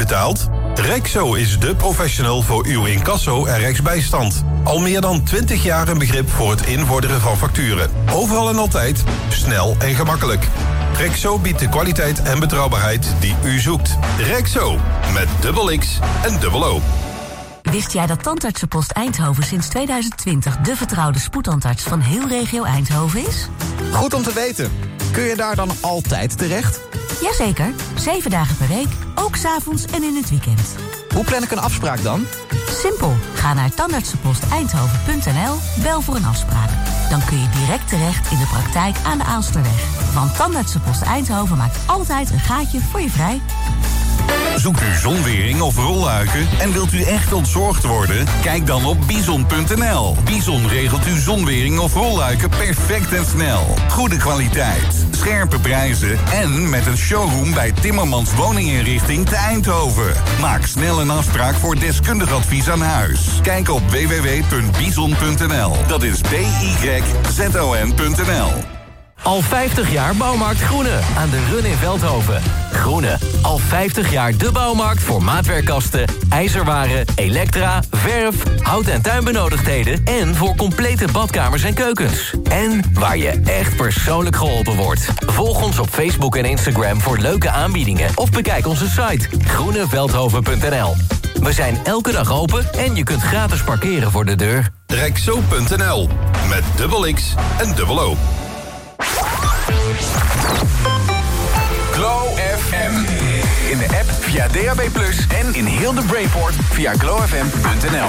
betaald? Rexo is de professional voor uw incasso en rechtsbijstand. Al meer dan 20 jaar een begrip voor het invorderen van facturen. Overal en altijd, snel en gemakkelijk. Rexo biedt de kwaliteit en betrouwbaarheid die u zoekt. Rexo, met dubbel X en dubbel O. Wist jij dat Tandartsenpost Eindhoven sinds 2020 de vertrouwde spoedtandarts van heel regio Eindhoven is? Goed om te weten. Kun je daar dan altijd terecht? Jazeker, 7 dagen per week, ook 's avonds en in het weekend. Hoe plan ik een afspraak dan? Simpel, ga naar tandartsenposteindhoven.nl, bel voor een afspraak. Dan kun je direct terecht in de praktijk aan de Aalsterweg. Want Tandartsenpost Eindhoven maakt altijd een gaatje voor je vrij. Zoekt u zonwering of rolluiken en wilt u echt ontzorgd worden? Kijk dan op Bison.nl. Bison regelt uw zonwering of rolluiken perfect en snel. Goede kwaliteit, scherpe prijzen en met een showroom bij Timmermans Woninginrichting te Eindhoven. Maak snel een afspraak voor deskundig advies aan huis. Kijk op www.bison.nl. Dat is BYZON.nl. Al 50 jaar Bouwmarkt Groene aan de Run in Veldhoven. Groene, al 50 jaar de bouwmarkt voor maatwerkkasten, ijzerwaren, elektra, verf, hout- en tuinbenodigdheden en voor complete badkamers en keukens. En waar je echt persoonlijk geholpen wordt. Volg ons op Facebook en Instagram voor leuke aanbiedingen of bekijk onze site groeneveldhoven.nl. We zijn elke dag open en je kunt gratis parkeren voor de deur. Rexo.nl, met dubbel X en dubbel O. Glow FM. In de app via DAB+ en in heel de Brainport via glowfm.nl.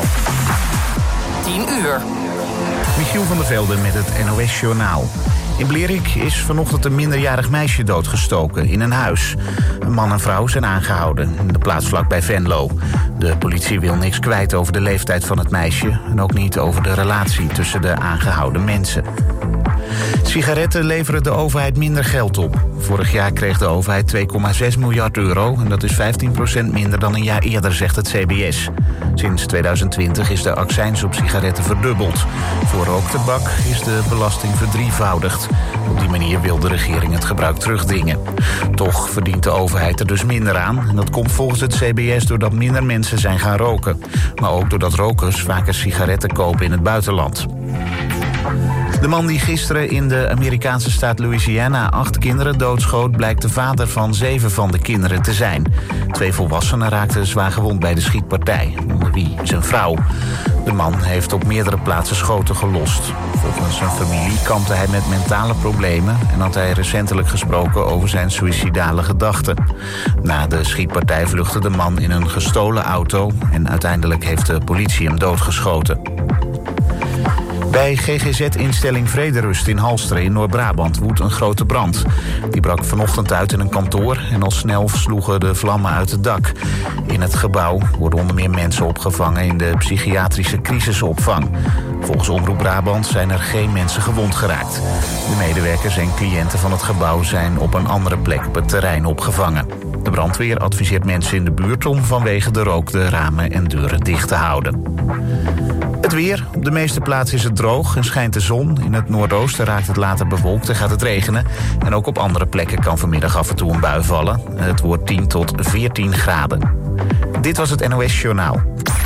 10 uur. Michiel van der Velde met het NOS Journaal. In Blerik is vanochtend een minderjarig meisje doodgestoken in een huis. Een man en vrouw zijn aangehouden in de plaats vlakbij Venlo. De politie wil niks kwijt over de leeftijd van het meisje en ook niet over de relatie tussen de aangehouden mensen. Sigaretten leveren de overheid minder geld op. Vorig jaar kreeg de overheid 2,6 miljard euro... en dat is 15% minder dan een jaar eerder, zegt het CBS. Sinds 2020 is de accijns op sigaretten verdubbeld. Voor rooktabak is de belasting verdrievoudigd. Op die manier wil de regering het gebruik terugdringen. Toch verdient de overheid er dus minder aan. En dat komt volgens het CBS doordat minder mensen zijn gaan roken. Maar ook doordat rokers vaker sigaretten kopen in het buitenland. De man die gisteren in de Amerikaanse staat Louisiana 8 kinderen doodschoot, blijkt de vader van 7 van de kinderen te zijn. 2 volwassenen raakten zwaar gewond bij de schietpartij, onder wie zijn vrouw. De man heeft op meerdere plaatsen schoten gelost. Volgens zijn familie kampte hij met mentale problemen en had hij recentelijk gesproken over zijn suïcidale gedachten. Na de schietpartij vluchtte de man in een gestolen auto en uiteindelijk heeft de politie hem doodgeschoten. Bij GGZ-instelling Vrederust in Halsteren in Noord-Brabant woedt een grote brand. Die brak vanochtend uit in een kantoor en al snel sloegen de vlammen uit het dak. In het gebouw worden onder meer mensen opgevangen in de psychiatrische crisisopvang. Volgens Omroep Brabant zijn er geen mensen gewond geraakt. De medewerkers en cliënten van het gebouw zijn op een andere plek op het terrein opgevangen. De brandweer adviseert mensen in de buurt om vanwege de rook de ramen en deuren dicht te houden. Het weer. Op de meeste plaatsen is het droog en schijnt de zon. In het noordoosten raakt het later bewolkt en gaat het regenen. En ook op andere plekken kan vanmiddag af en toe een bui vallen. Het wordt 10 tot 14 graden. Dit was het NOS Journaal.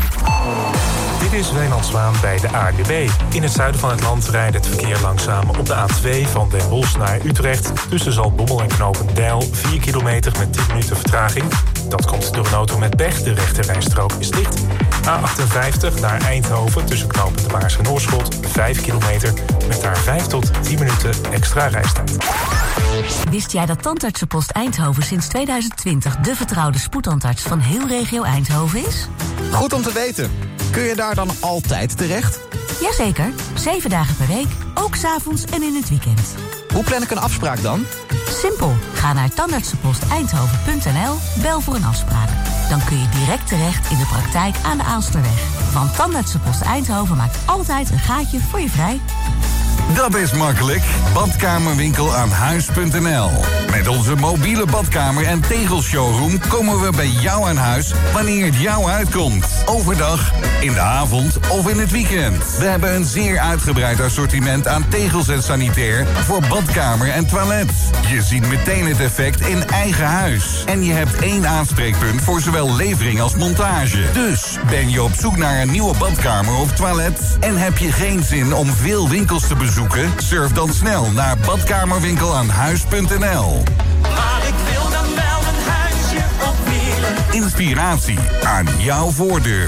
Dit is Wijnand Zwaan bij de ANWB. In het zuiden van het land rijdt het verkeer langzaam op de A2 van Den Bosch naar Utrecht. Tussen Zaltbommel en Knopendijl 4 kilometer met 10 minuten vertraging. Dat komt door een auto met pech. De rechterrijstrook is dicht. A58 naar Eindhoven tussen Knopend de Maars en Oorschot 5 kilometer met daar 5 tot 10 minuten extra reistijd. Wist jij dat Tandartsenpost Eindhoven sinds 2020 de vertrouwde spoedtandarts van heel regio Eindhoven is? Goed om te weten. Kun je daar dan altijd terecht? Jazeker, 7 dagen per week, ook 's avonds en in het weekend. Hoe plan ik een afspraak dan? Simpel, ga naar tandartsenposteindhoven.nl, bel voor een afspraak. Dan kun je direct terecht in de praktijk aan de Aalsterweg. Want Tandartsenpost Eindhoven maakt altijd een gaatje voor je vrij. Dat is makkelijk. Badkamerwinkelaanhuis.nl. Met onze mobiele badkamer- en tegelshowroom komen we bij jou aan huis wanneer het jou uitkomt. Overdag, in de avond of in het weekend. We hebben een zeer uitgebreid assortiment aan tegels en sanitair voor badkamer en toilet. Je ziet meteen het effect in eigen huis. En je hebt 1 aanspreekpunt voor zowel levering als montage. Dus ben je op zoek naar een nieuwe badkamer of toilet en heb je geen zin om veel winkels te bezoeken? Surf dan snel naar badkamerwinkelaanhuis.nl. Maar ik wil dan wel een huisje op wielen. Inspiratie aan jouw voordeur.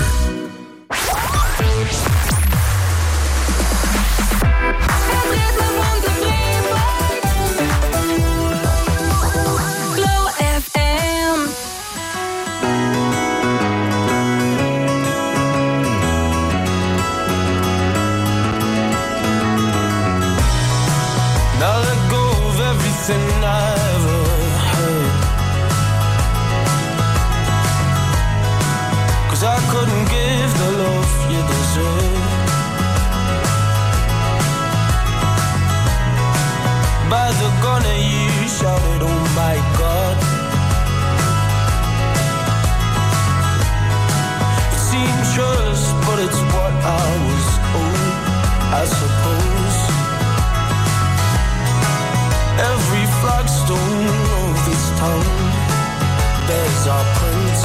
Everything I ever heard, 'cause I couldn't give the love you deserve. By the gun you shouted, oh my God. It seemed just, but it's what I was owed, I suppose. Every flagstone of this town bears our prints,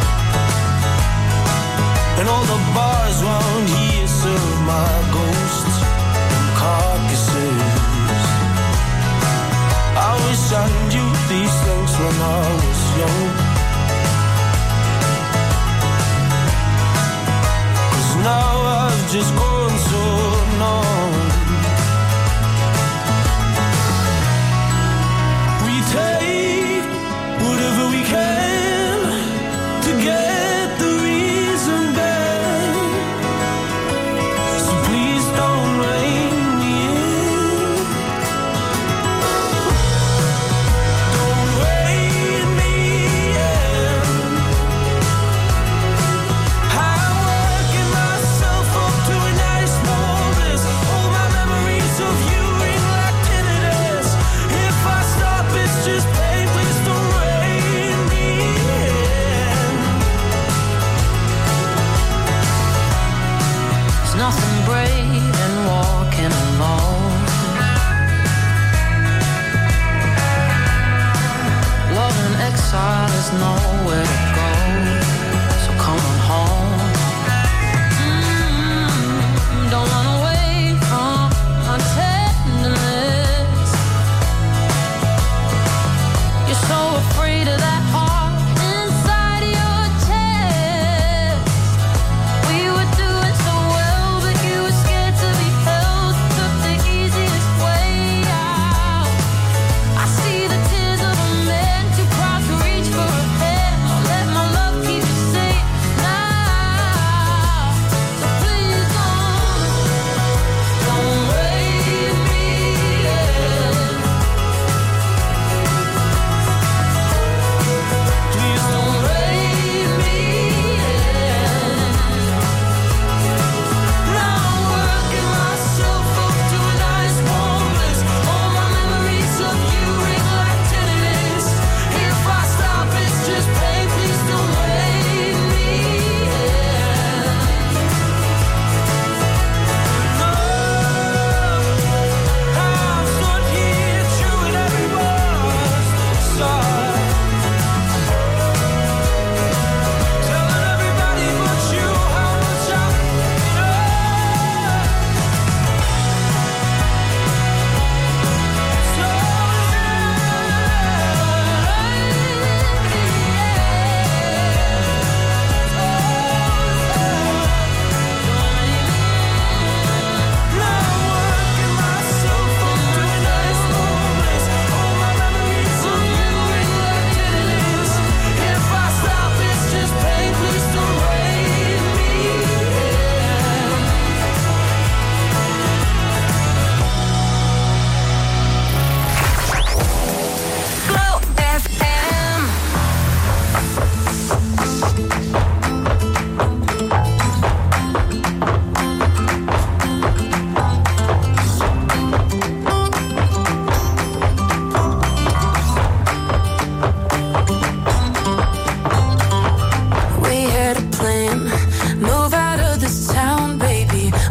and all the bars round here serve my ghosts and carcasses. I wish I knew these things when I was young, 'cause now I've just grown so numb. Take whatever we can to get the reason back. So please don't rein me in. Don't rein me in.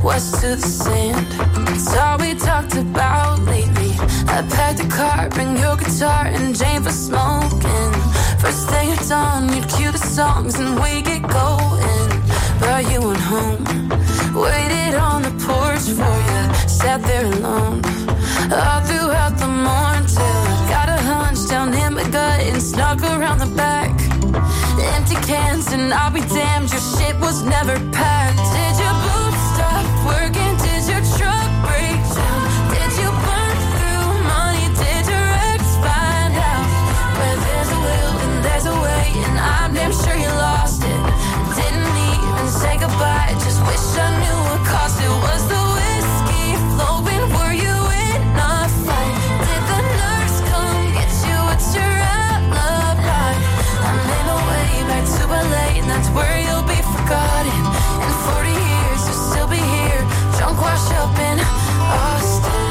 west to the sand. It's all we talked about lately. I packed the car, bring your guitar and Jane for smoking. First thing at dawn, you'd cue the songs and we get going. Brought you on home, waited on the porch for you, sat there alone all throughout the morning till I got a hunch down in my gut and snuck around the back. Empty cans and I'll be damned, your shit was never packed. Did your boots stop working? Did your truck break down? Did you burn through money? Did your ex find out? Where there's a will and there's a way, and I'm damn sure you lost it. Didn't even say goodbye, just wish I knew what cost it. Was the whiskey flowing? Were you in a fight? Did the nurse come get you? What's your alibi? I'm in a way back to LA, and that's where you'll be forgotten. In 40 years, you'll still be here, drunk, washed up in Austin.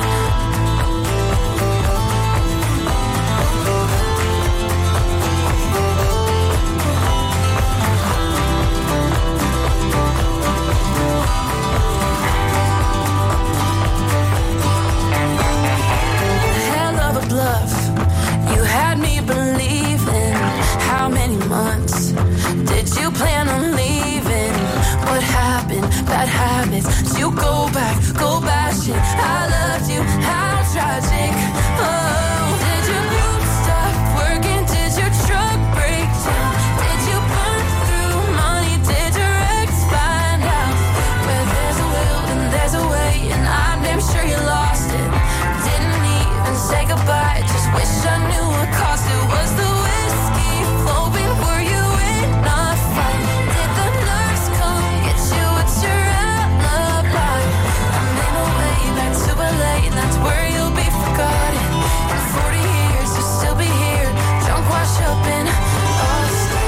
Bluff. You had me believing. How many months did you plan on leaving? What happened? Bad habits. Did you go back? Go bashing. I loved you. How tragic. Oh, did your boots stop working? Did your truck break down? Did you burn through money? Did your ex find out? Where there's a will and there's a way, and I'm damn sure you lost it. Didn't even say goodbye, just wish I knew what cost it. Was the whiskey flowing? Were you in a fight? Did the nurse come get you? What's your alibi? I'm in a way back to LA, and that's where you'll be forgotten. In 40 years, you'll still be here, drunk, washed up in Austin.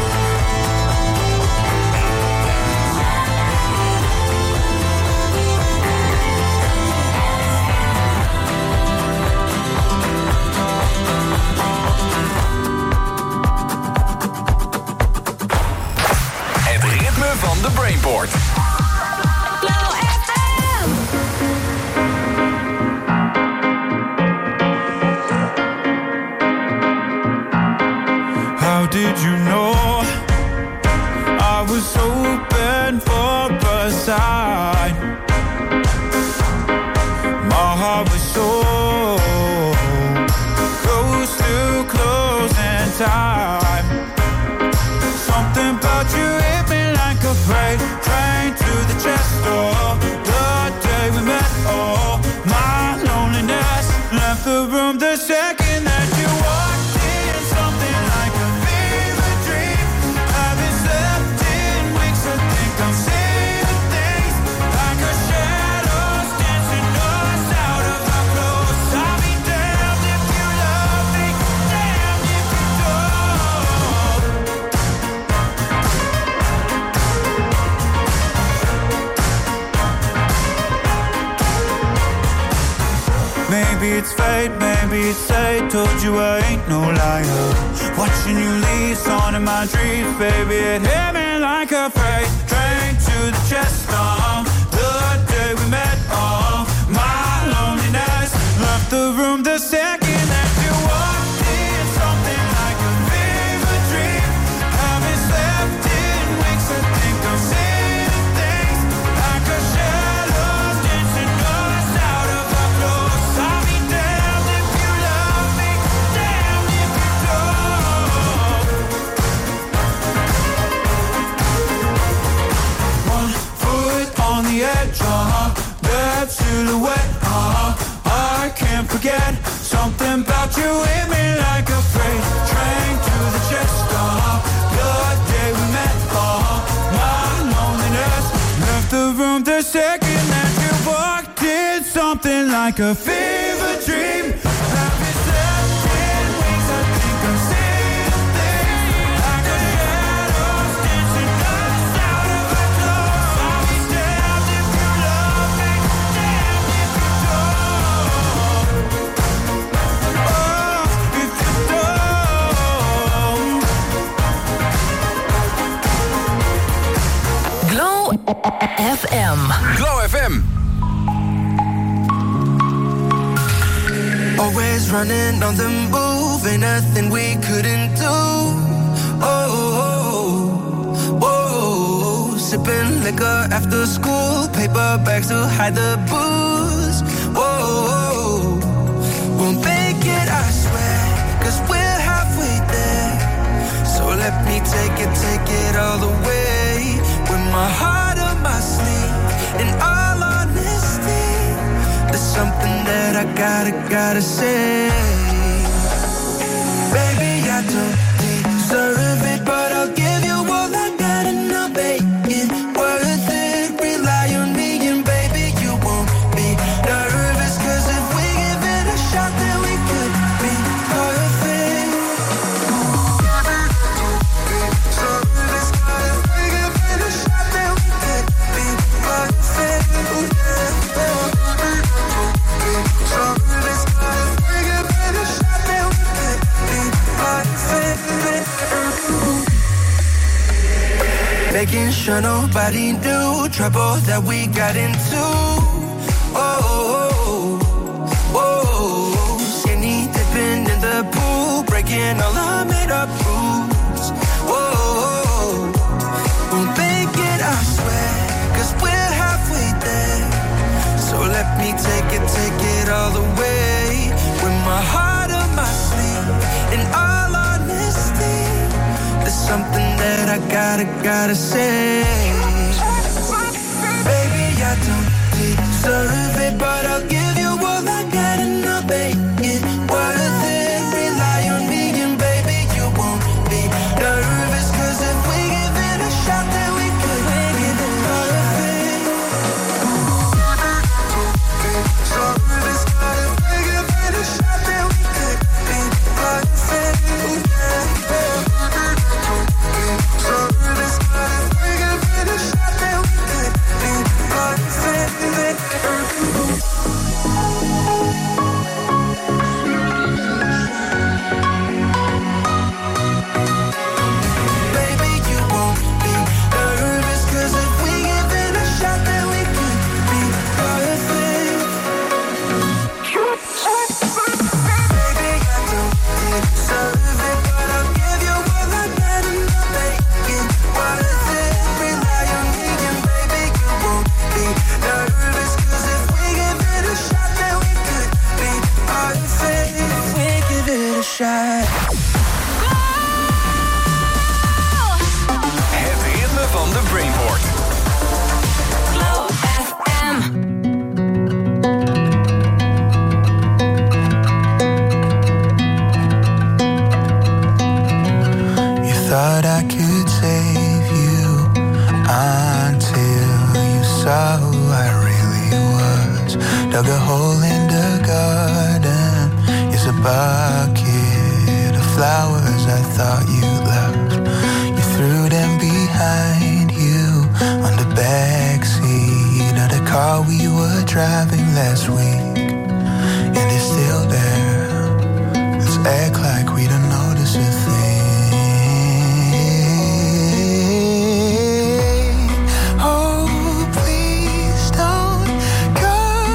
Van de Brainport. How did you know I was open for a sign? My heart was so close to closing time. Something about you hit me like a freight train to the chest door. The day we met, oh, my loneliness left the room the second that you walked in. Something like a fever dream. Haven't slept in weeks, I think I'm seeing things like a shadows dancing us out of our clothes. I'll be damned if you love me, damned if you don't. Maybe it's fate, maybe it's fate. Told you I ain't no liar. Watching you leave, on in my dreams, baby. It hit me like a freight train to the chest. The day we met, my loneliness left the room the second that you walked in. Something like a fever dream. Haven't slept in weeks, I think I'm seeing things like a shadows dancing us out of our clothes. I'll be damned if you love me, damned if you don't. One foot on the edge, that silhouette, I can't forget. Something about you hit me like a freight train to the chest. The day we met, my loneliness left the room the second that you walked in. Something like a fever dream. Haven't slept in weeks, I think I'm seeing things like a shadows dancing us out of our clothes. I'll be damned if you love me, damned if you don't. Oh, if you don't. Glow FM. Glow FM. Always running on the move, ain't nothing we couldn't do. Sipping liquor after school, paper bags to hide the booze. We'll make it, I swear, 'cause we're halfway there. So let me take it all the way. With my heart on my sleeve, in all honesty, there's something that I gotta say. Baby, I don't deserve it, but I'll give you all I got and I'll make it worth it. Rely on me and baby, you won't be nervous, 'cause if we give it a shot, then we could be perfect. So if we give it a shot, then we could be perfect. So if we give it a shot, then we could be perfect. Making sure nobody knew trouble that we got into. Skinny dipping in the pool, breaking all our made up rules. We'll make it, I swear, 'cause we're halfway there. So let me take it all the way. With my heart on my sleeve, in all honesty, there's something that I gotta say. Baby, I don't deserve it, but I'll give you all I got and I'll make it worth it. Rely on me and baby, you won't be nervous, 'cause if we give it a shot, then we could make it perfect. So if we give it a shot, then we could be perfect. So if we give it a shot, then we could be perfect. Baby, you won't be nervous, 'cause if we give it a shot, then we could be perfect. Baby, I don't deserve it, but I'll give you all I got and I'll make it worth it. Rely on me and baby, you won't be nervous, 'cause if we give it a shot, then we could be perfect. If we give it a shot. Het ritme van de Brainport. Glow FM. You thought I could save you until you saw who I really was. Dug a hole in the garden, it's a bucket of flowers I thought you loved. You threw them behind you on the backseat of the car we were driving last week, and it's still there. Let's act like we don't notice a thing. Oh, please don't go.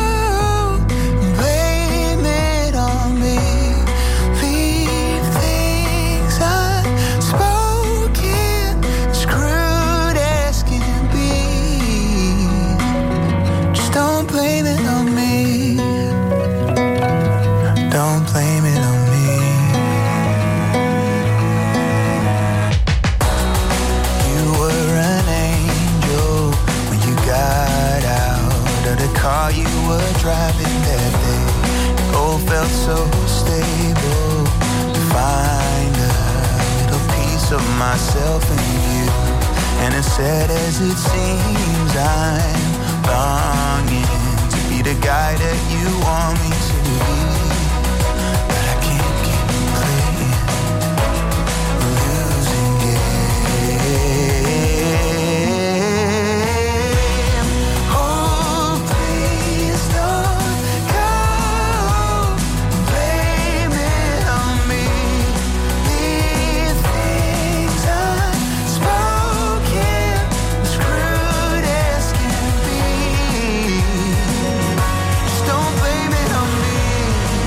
Blame it on me. Leave things unspoken, screwed as can be. Just don't blame it on me. Don't blame it on me. You were an angel when you got out of the car you were driving that day. It all felt so stable to find a little piece of myself in you. And as sad as it seems, I'm longing to be the guy that you want me to be. But I can't keep playing a losing game. Oh, please don't go. Blame it on me. Leave things unspoken, screwed as can be. Just don't blame it on me.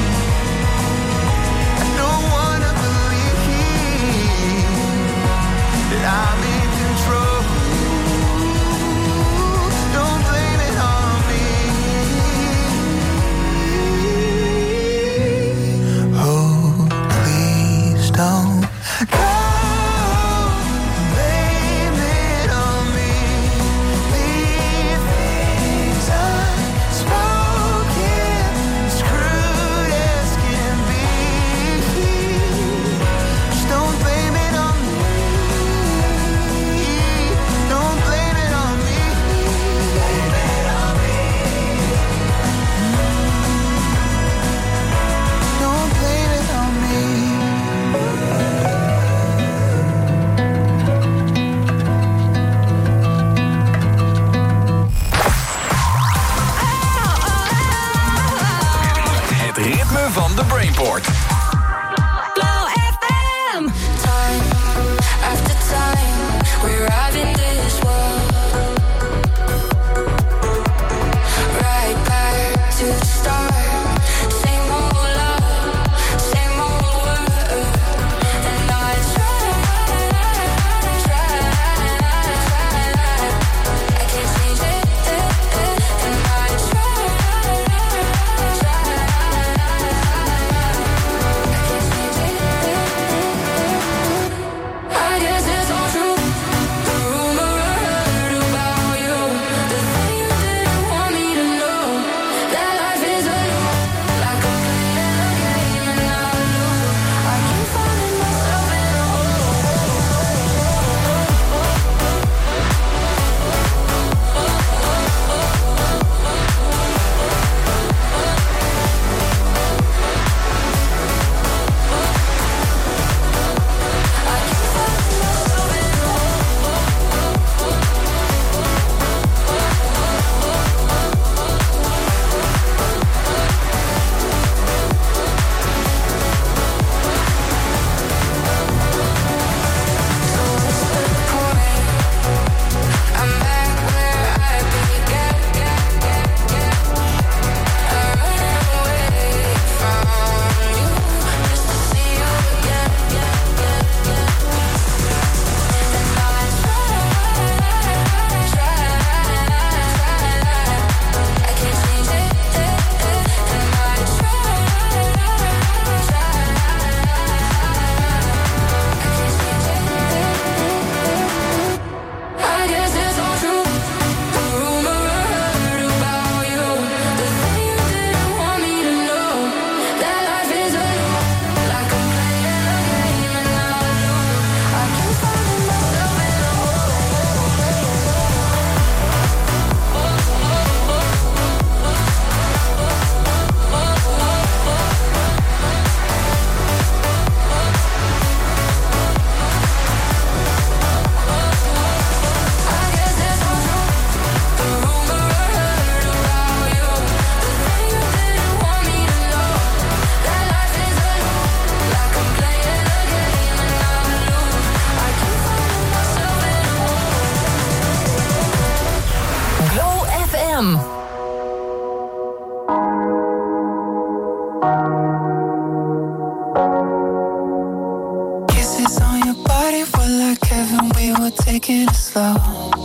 out.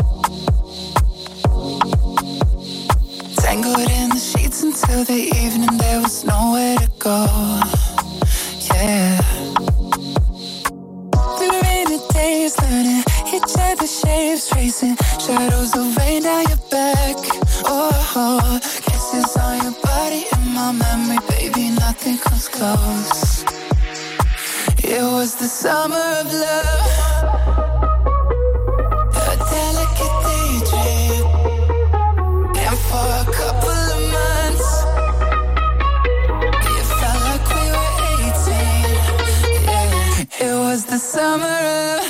Tangled in the sheets until the evening, there was nowhere to go. Yeah. Through rainy days, learning each other's shapes, tracing shadows of rain down your back. Oh, kisses on your body in my memory, baby, nothing comes close. It was the summer of love, a delicate daydream, and for a couple of months, it felt like we were 18. Yeah, it was the summer of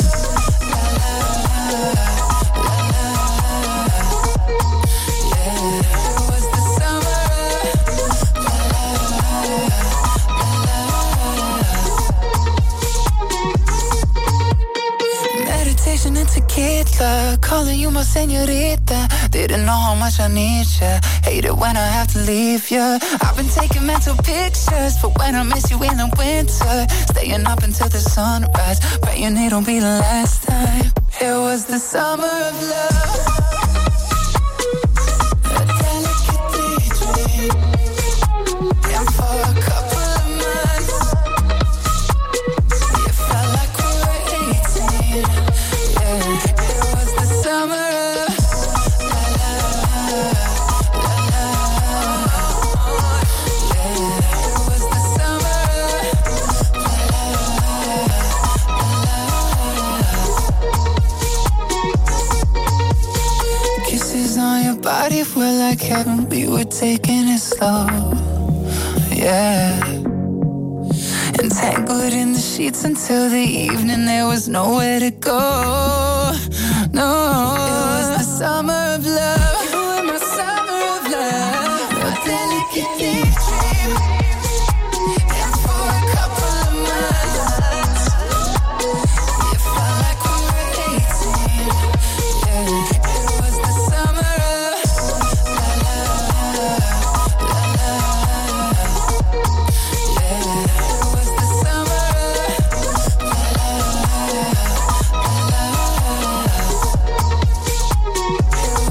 and tequila, calling you my señorita. Didn't know how much I need ya. Hate it when I have to leave ya. I've been taking mental pictures for when I miss you in the winter. Staying up until the sunrise, praying it'll be the last time. It was the summer of love, a delicate daydream, and for a couple of months, it felt like we were 18. It was the summer of la la la la. Yeah, it was the summer of la la la. Kisses on your body were like heaven. We were taking it slow. Yeah. Entangled in the sheets until the evening, there was nowhere to go. No, it was the summer of love. You were my summer of love, a delicate daydream, and for a couple of months, it felt like we were 18. Yeah, it was the summer of la la la la. Yeah. It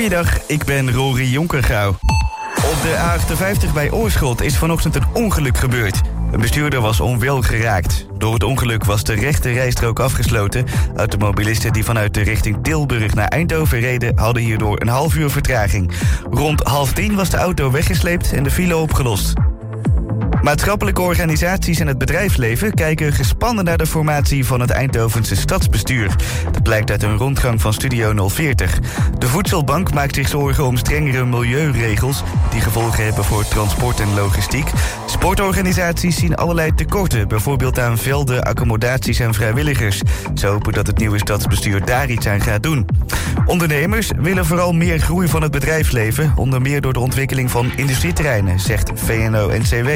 Goedemiddag, ik ben Rory Jonkergouw. Op de A58 bij Oorschot is vanochtend een ongeluk gebeurd. Een bestuurder was onwel geraakt. Door het ongeluk was de rechte rijstrook afgesloten. Automobilisten die vanuit de richting Tilburg naar Eindhoven reden hadden hierdoor een half uur vertraging. Rond 9:30 was de auto weggesleept en de file opgelost. Maatschappelijke organisaties en het bedrijfsleven kijken gespannen naar de formatie van het Eindhovense stadsbestuur. Dat blijkt uit een rondgang van Studio 040. De Voedselbank maakt zich zorgen om strengere milieuregels die gevolgen hebben voor transport en logistiek. Sportorganisaties zien allerlei tekorten, bijvoorbeeld aan velden, accommodaties en vrijwilligers. Ze hopen dat het nieuwe stadsbestuur daar iets aan gaat doen. Ondernemers willen vooral meer groei van het bedrijfsleven, onder meer door de ontwikkeling van industrieterreinen, zegt VNO-NCW.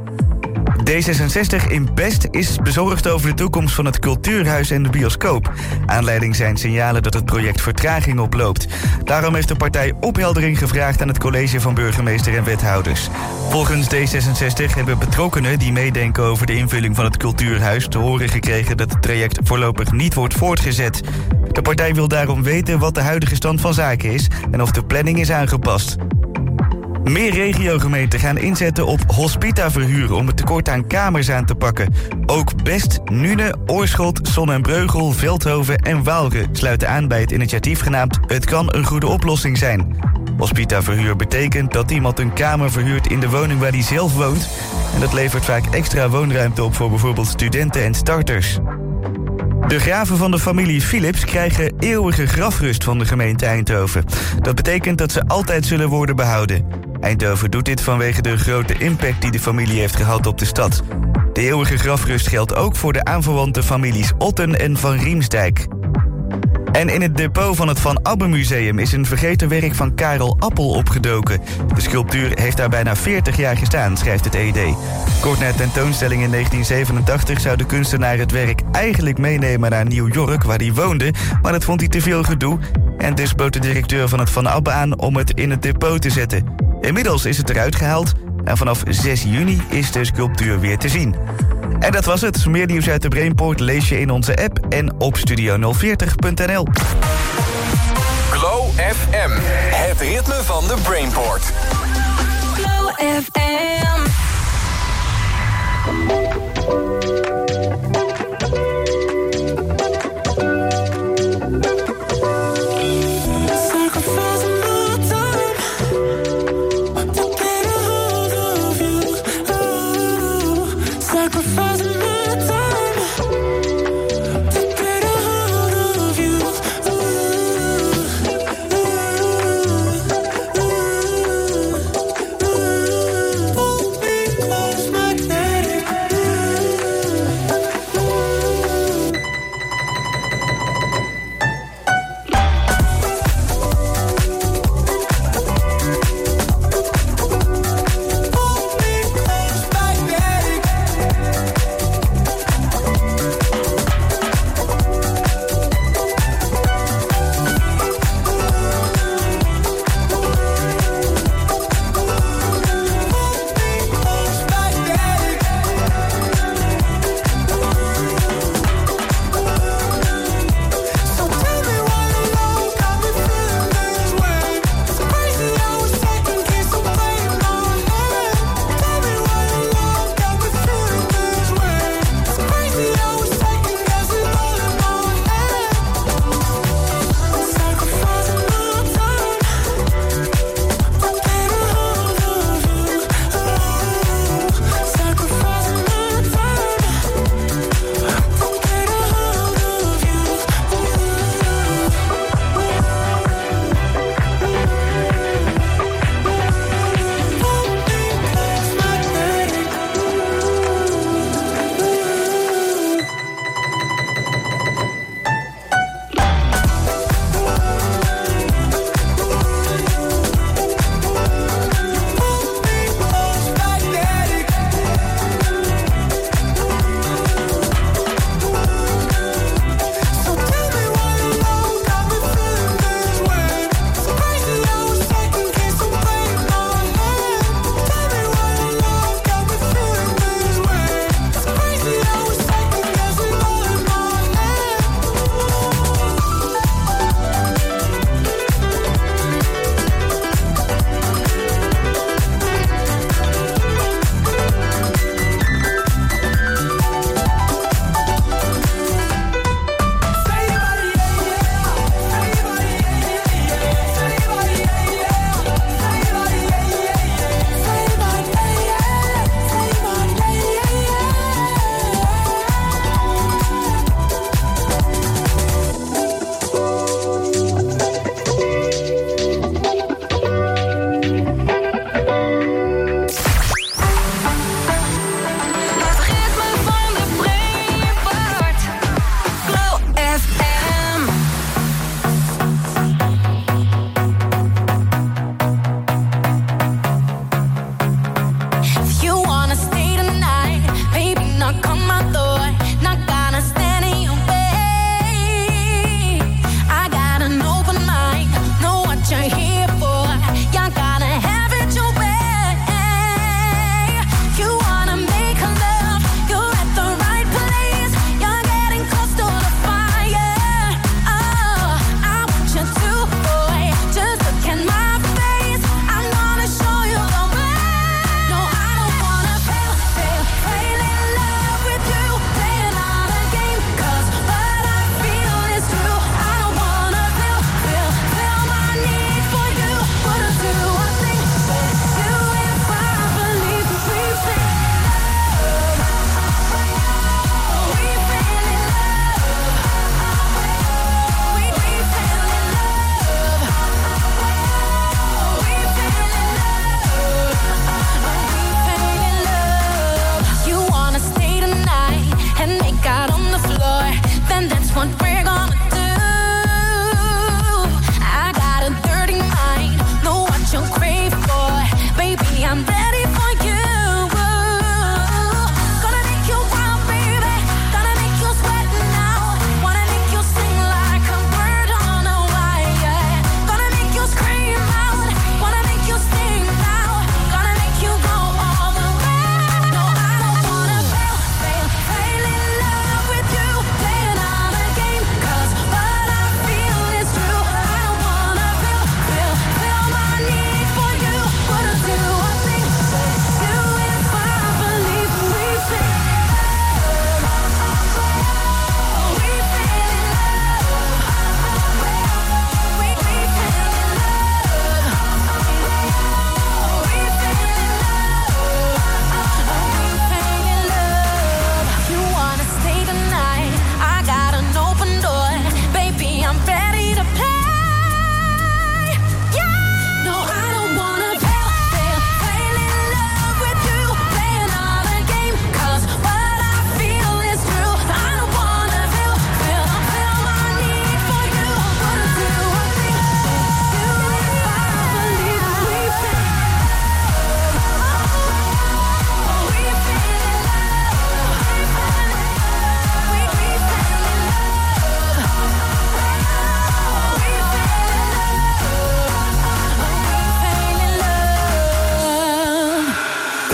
D66 in Best is bezorgd over de toekomst van het cultuurhuis en de bioscoop. Aanleiding zijn signalen dat het project vertraging oploopt. Daarom heeft de partij opheldering gevraagd aan het college van burgemeester en wethouders. Volgens D66 hebben betrokkenen die meedenken over de invulling van het cultuurhuis te horen gekregen dat het traject voorlopig niet wordt voortgezet. De partij wil daarom weten wat de huidige stand van zaken is en of de planning is aangepast. Meer regiogemeenten gaan inzetten op hospitaverhuur om het tekort aan kamers aan te pakken. Ook Best, Nune, Oorschot, Zon en Breugel, Veldhoven en Waalre sluiten aan bij het initiatief genaamd Het kan een goede oplossing zijn. Hospitaverhuur betekent dat iemand een kamer verhuurt in de woning waar hij zelf woont. En dat levert vaak extra woonruimte op voor bijvoorbeeld studenten en starters. De graven van de familie Philips krijgen eeuwige grafrust van de gemeente Eindhoven. Dat betekent dat ze altijd zullen worden behouden. Eindhoven doet dit vanwege de grote impact die de familie heeft gehad op de stad. De eeuwige grafrust geldt ook voor de aanverwante families Otten en Van Riemsdijk. En in het depot van het Van Abbe Museum is een vergeten werk van Karel Appel opgedoken. De sculptuur heeft daar bijna 40 jaar gestaan, schrijft het ED. Kort na tentoonstelling in 1987 zou de kunstenaar het werk eigenlijk meenemen naar New York, waar hij woonde, maar dat vond hij te veel gedoe. En dus bood de directeur van het Van Abbe aan om het in het depot te zetten. Inmiddels is het eruit gehaald en vanaf 6 juni is de sculptuur weer te zien. En dat was het. Meer nieuws uit de Brainport lees je in onze app en op studio040.nl. Glow FM, het ritme van de Brainport. Glow FM.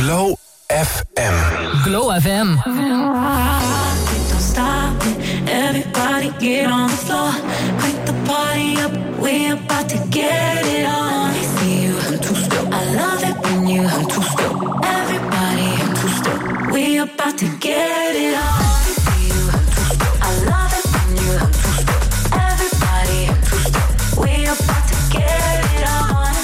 Glow FM. Glow FM. Don't stop it. Everybody get on the floor. Crank the party up. We about to get it on. See you, I'm too still. I love it when you, I'm too still. Everybody, I'm too still. We about to get it on. See you, I'm too still. I love it when you, I'm too still. Everybody, I'm too still. We about to get it on.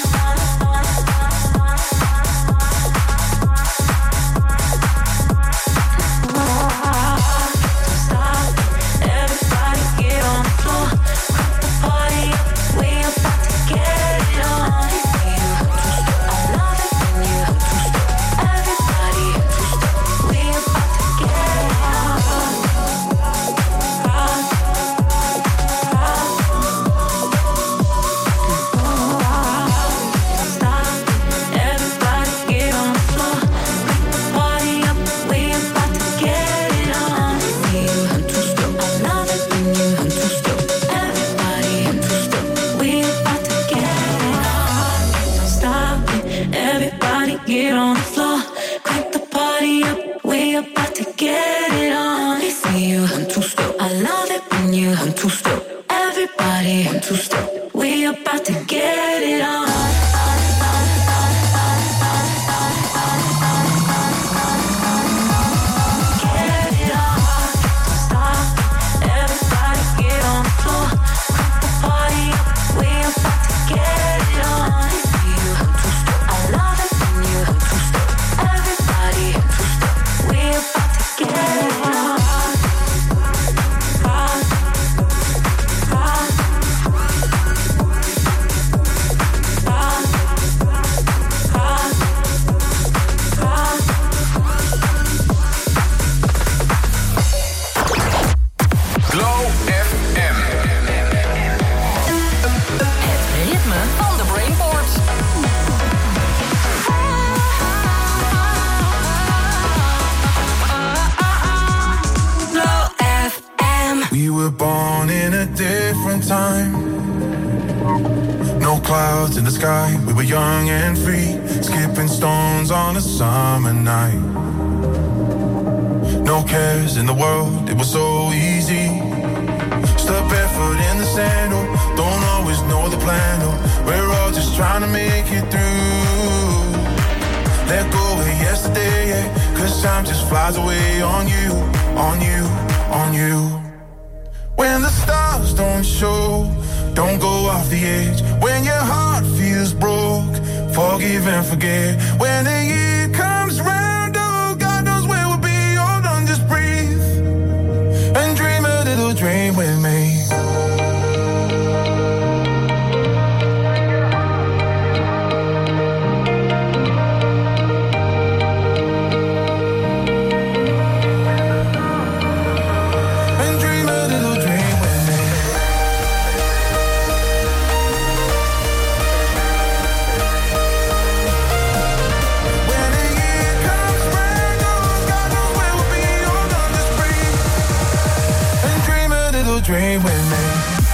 Get on the floor, crank the party up. We about to get it on. See you, I'm too still. I love it when you, I'm too still. Everybody, I'm too still. We about to get it on. Clouds in the sky, we were young and free, skipping stones on a summer night. No cares in the world, it was so easy. Step barefoot in the sandal, don't always know the plan. We're all just trying to make it through. Let go of yesterday, yeah, 'cause time just flies away on you, on you, on you. When the stars don't show, don't go off the edge. When your heart feels broke, forgive and forget. When the year comes round, oh, God knows where we'll be. Hold on, just breathe and dream a little dream with me. Dream with me.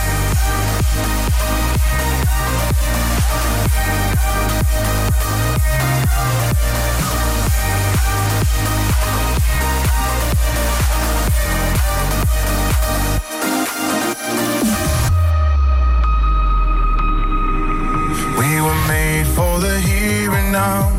We were made for the here and now,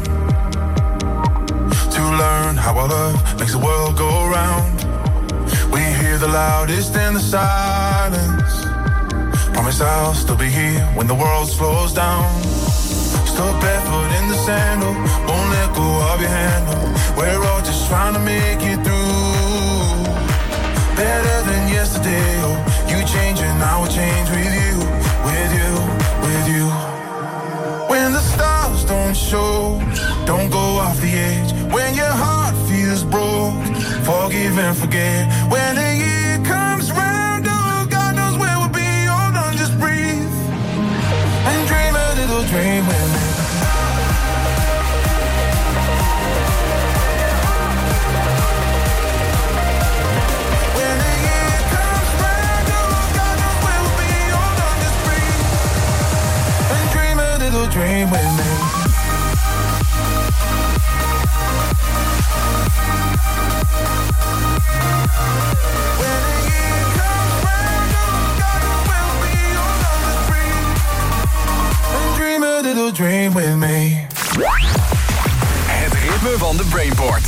to learn how our love makes the world go round. We hear the loudest in the silence. Promise I'll still be here when the world slows down. Still barefoot in the sandal, won't let go of your handle. We're all just trying to make it through. Better than yesterday, oh, you change and I will change with you, with you, with you. When the stars don't show, don't go off the edge. When your heart feels broke, forgive and forget. When the year comes round, oh, God knows where we'll be. Hold on, just breathe and dream a little dream with me. When the year comes round, oh, God knows where we'll be. Hold on, just breathe and dream a little dream with me. Het ritme van de Brainport.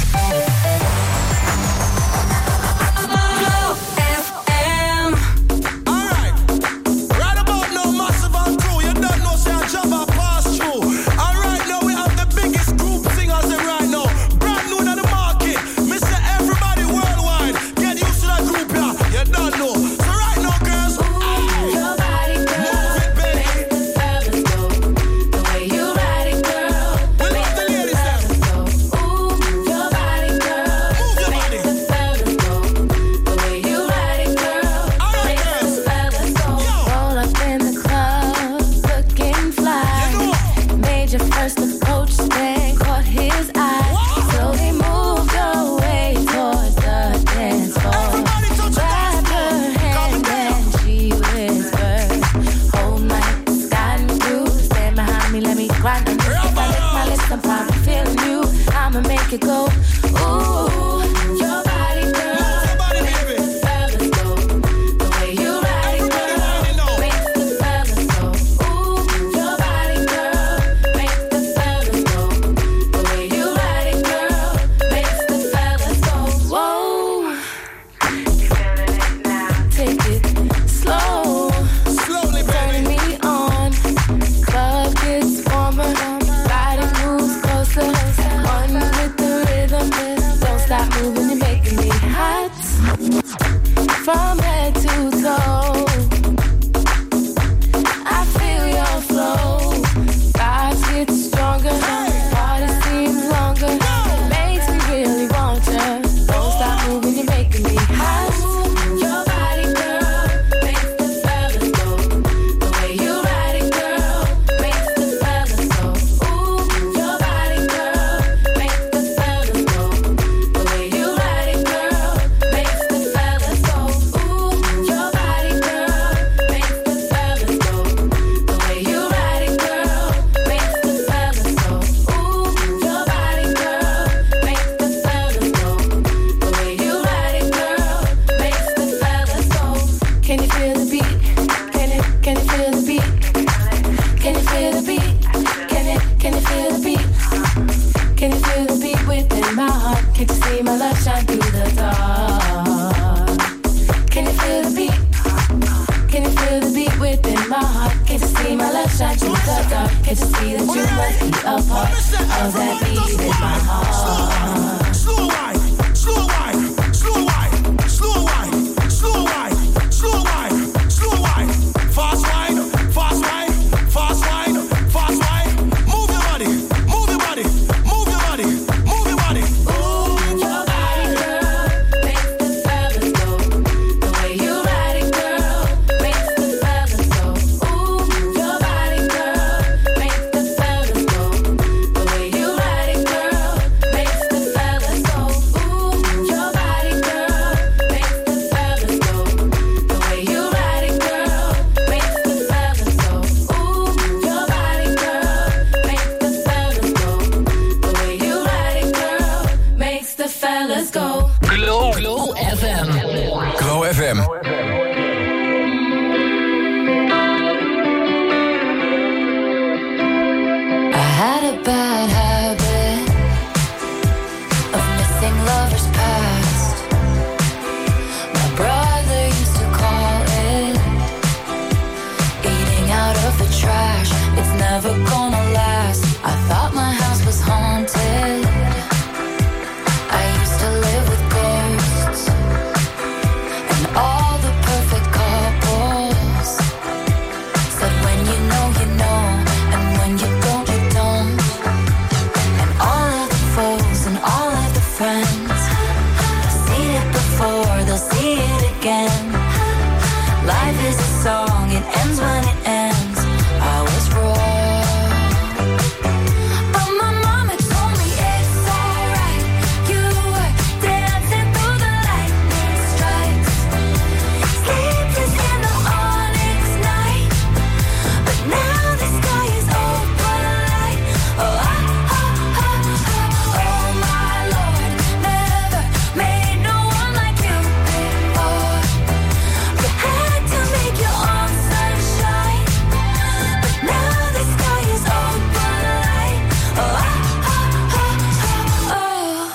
You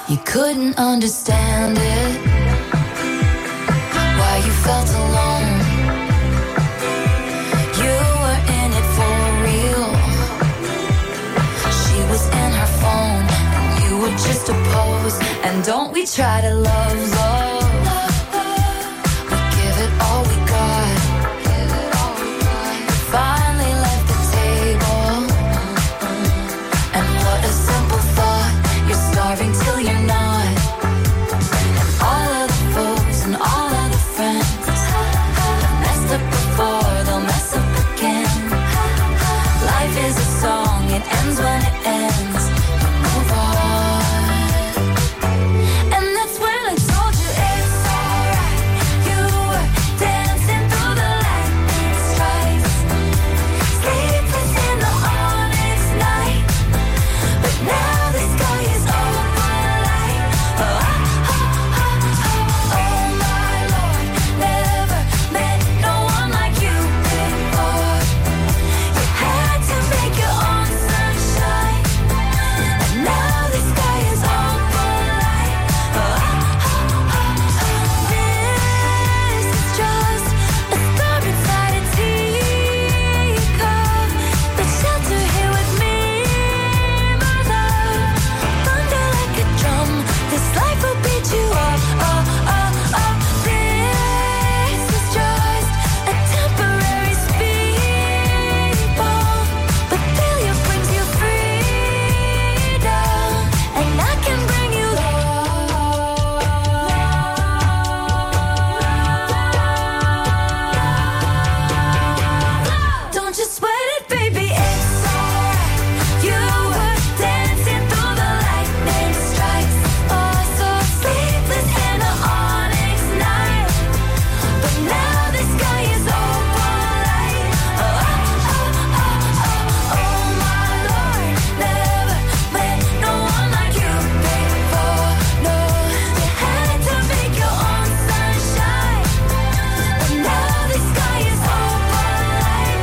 You couldn't understand it, why you felt alone. You were in it for real. She was in her phone, and you were just a pose. And don't we try to love, love. We give it all we got. Finally left the table. And what a simple thought. You're starving till you're not. And all of the folks and all of the friends have messed up before, they'll mess up again. Life is a song, it ends when it ends. You move on. And that's when I told you it's alright. You were dancing through the lightning strikes, sleepless in the onyx night. But now the sky is overlight. Oh, oh my Lord, never met no one like you before. You had to make your own sunshine, and now the sky is overlight. Oh, this is just a star inside a teacup. But shelter here with me, my love. Thunder like a drum, this life will beat you up. Oh, oh, oh. This is just a temporary speed bump, but failure brings you freedom, and I can bring you love. Don't you sweat it, baby, it's alright. You were dancing through the lightning strikes. Oh, so sleepless in the onyx night. But now the sky is overlight. Oh, my Lord, never met no one like you before. No, you had to make your own sunshine, but now the sky is overlight.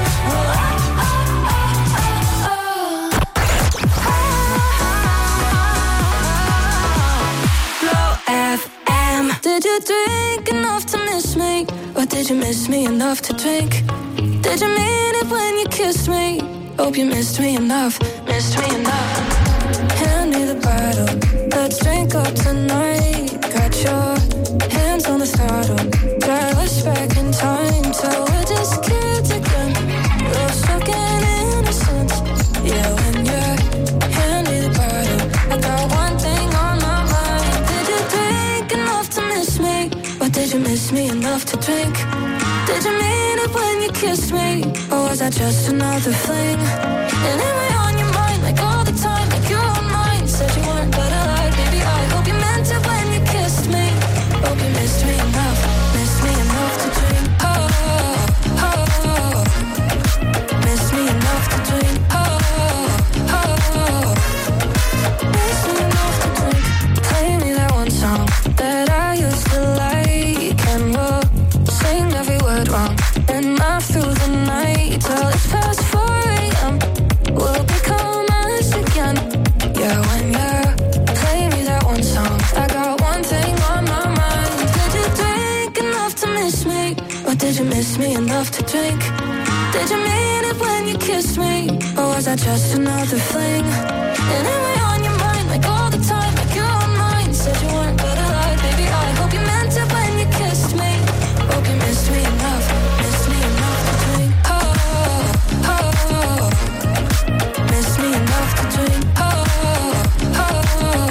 Glow FM. Did you drink enough to miss me? Or did you miss me enough to drink? Did you mean it when you kissed me? Hope you missed me enough, missed me enough. Hand me the bottle, let's drink up tonight. Got your hands on the throttle, drive us back in time till we're just kids again. Love struck in innocence, yeah, when you're hand me the bottle. I got one thing on my mind. Did you drink enough to miss me? Or did you miss me enough to drink? Did you mean it when you kissed me? Or was that just another fling? And am I on your mind like all the time, like you're on mine? Said you weren't, but I lied, baby, I hope you meant it when you kissed me. Hope you missed me enough to drink. Oh, oh, oh. Missed me enough to drink. Oh, oh, oh. Missed me enough to drink. Play me that one song that I used to like, and we'll sing every word wrong and laugh through the night till it's past 4 a.m. We'll become us again. Yeah, when you play me that one song, I got one thing on my mind. Did you drink enough to miss me? Or did you miss me enough to drink? Did you mean it when you kissed me? Or was that just another fling? And am I on your mind like all the time, like you're on mine? Said you weren't, but I lied, baby, I hope you meant it when you kissed me. Hope you missed me enough to drink. Oh, oh, oh. Missed me enough to drink. Oh, oh, oh.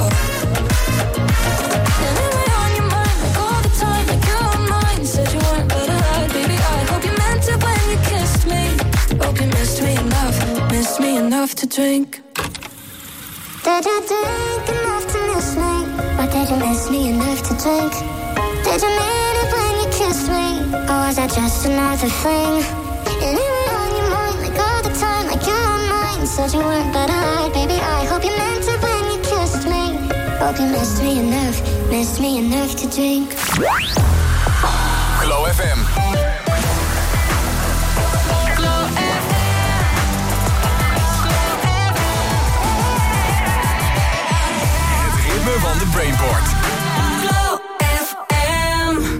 And am I on your mind like all the time, like you're on mine? Said you weren't, but I lied, baby, I hope you meant it when you kissed me. Hope you missed me enough to drink. Did you drink enough to miss me? Or did you miss me enough to drink? Did you mean it when you kissed me? Or was that just another thing? And am I on your mind like all the time, like you're on mine? Said you weren't, but I lied, baby, I hope you meant it when you kissed me. Hope you missed me enough to drink. Glow FM. Van de Brainport. Glow FM.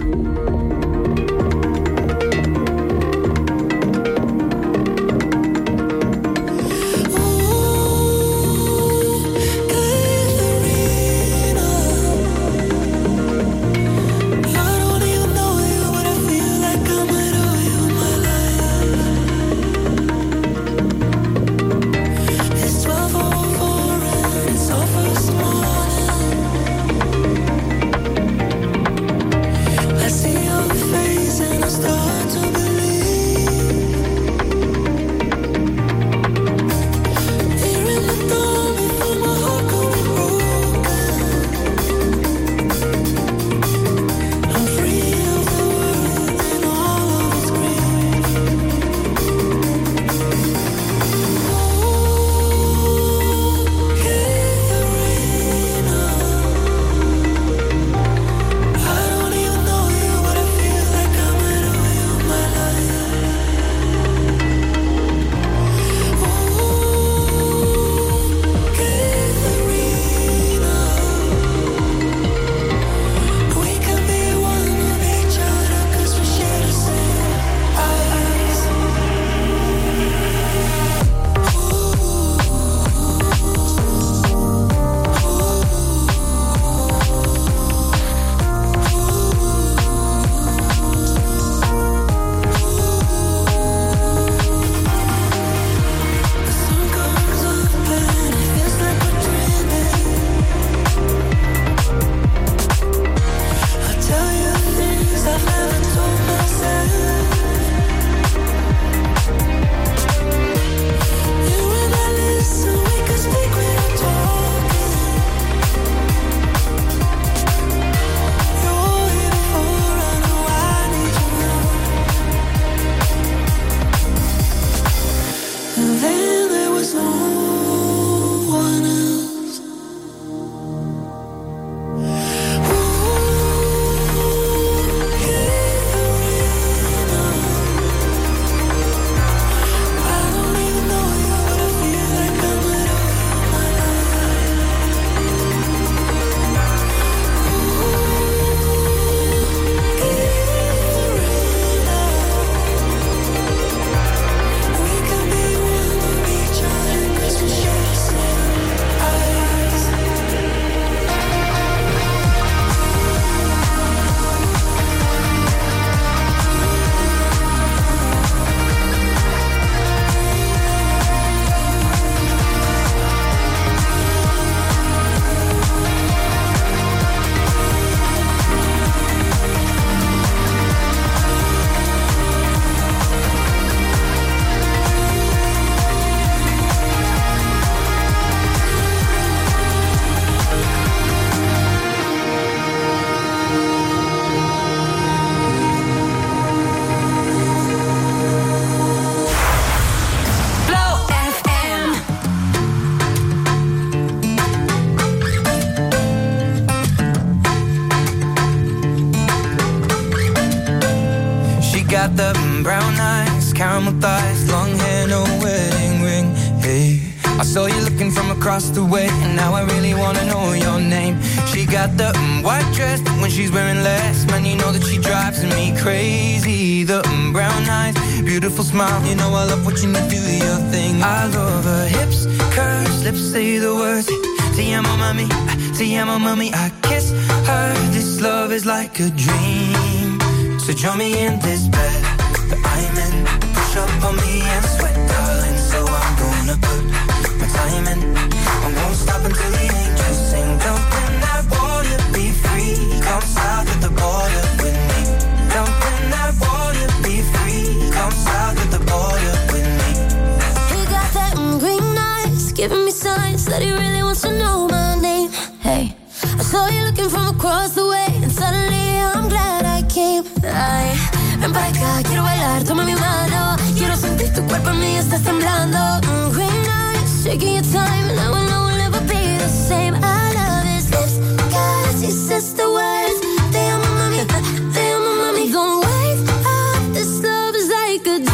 got the brown eyes, caramel thighs, long hair, no wedding ring. Hey, I saw you looking from across the way, and now I really wanna know your name. She got the white dress when she's wearing less. Man, you know that she drives me crazy. The brown eyes, beautiful smile. You know I love watching you do your thing. I love her hips, curves, lips say the words. Te amo, mami, te amo, mami. I kiss her. This love is like a dream. So join me in this bed that I'm in. Push up on me and sweat, darling. So I'm gonna put my time in. I won't stop until the angels sing. Jump in that water, be free. Come south of the border with me. Jump in that water, be free. Come south of the border with me. He got that green eyes, giving me signs that he really wants to know my name. Hey, I saw you looking from across the way, and suddenly I'm glad I came. Ay, ven para acá, quiero bailar, toma mi mano. Quiero sentir tu cuerpo en mí, estás temblando. Green eyes, taking your time, and I will know we'll never be the same. I love his lips, cause he says the words. Te amo, mami, te amo, mami. Don't wake up, this love is like a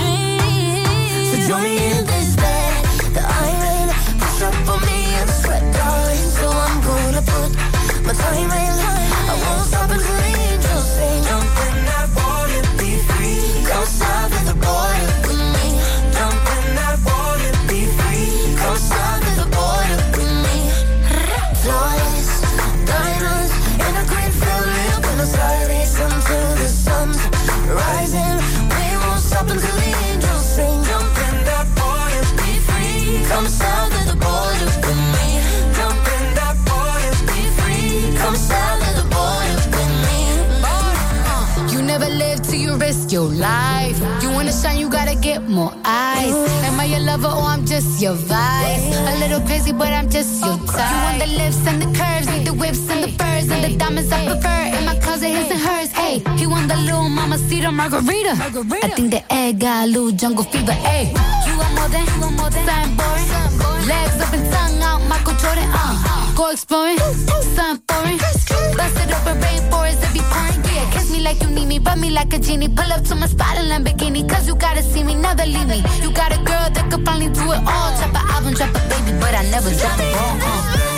dream. So join me in this bed that I'm in. Push up on me and sweat, darling. So I'm gonna put my time life. You wanna shine, you gotta get more eyes. Am I your lover or I'm just your vibe? A little crazy, but I'm just your type. You want the lips and the curves, need the whips and the furs and the diamonds I prefer. In my closet, his and hers. Hey, he want the little mamacita margarita. I think the egg got a little jungle fever. Hey, you want more than something boring. Legs up and tongue out, Michael Jordan. Go exploring, something foreign. Bust it open, rainforest, it be pouring. Yeah, kiss me like you need me, rub me like a genie. Pull up to my spot in Lamborghini, cause you gotta see me, never leave me. You got a girl that could finally do it all. Drop an album, drop a baby, but I never drop a ball.